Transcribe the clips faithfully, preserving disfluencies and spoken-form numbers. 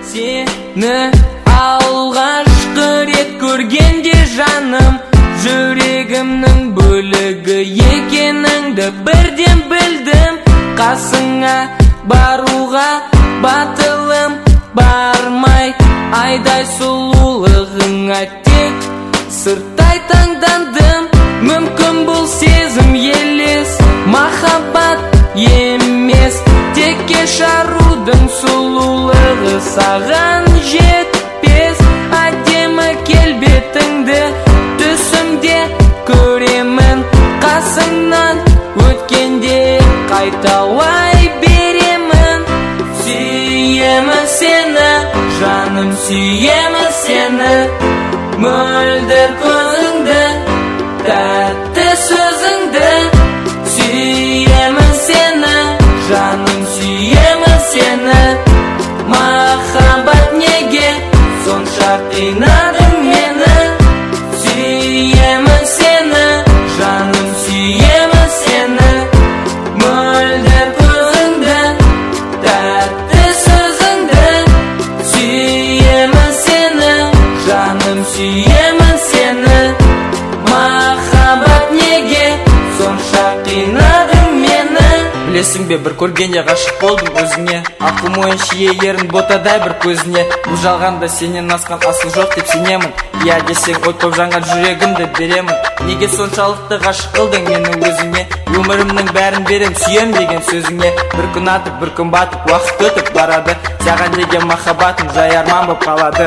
Seni alғашқы рет көргенде жаным, жүрегімнің бөлігі екеніңді бірден білдім. Қасыңа баруға батылым бармай, айдай сұлулығыңа тек сырттай таңдандым. Мүмкін бұл сезім елес, махаббат емес, текке шарудың сұлулығы саған жетпес. Әдемі келбетіңді түсімде көремін, қасыңнан өткенде қайталай беремін. Сүйемін сені, жаным, сүйемін сені, мөлдір көзіңді, тәтті сөзіңді. Сүйемін сені, жаным, сүйемін сені, махаббат неге сонша қинадың мені? Сүйемін сені, жаным, сүйемін сені, мөлдір көзіңді, тәтті сөзіңді. Сүйемін сені, жаным, сүйемін сені, махаббат неге сонша қинадың мені? Білесің бе, бір көргенде ғашық болдым өзіңе, ақыл мойын шие ерін ботадай бір көзіне. Бұл жалғанда сенен асқан асыл жоқ деп сенемін, иә десең от боп жанған жүрегімді беремін. Неге соншалықты ғашық қылдың мені өзіңе? Өмірімнің бәрін берем сүйем деген сөзіңе. Бір күн атып, бір күн батып, уақыт өтіп барады, саған деген махаббатым жай арман боп қалады.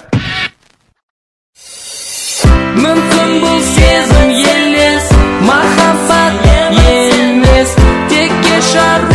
Мүмкін бұл сезім елес, махаббат емес, текке шар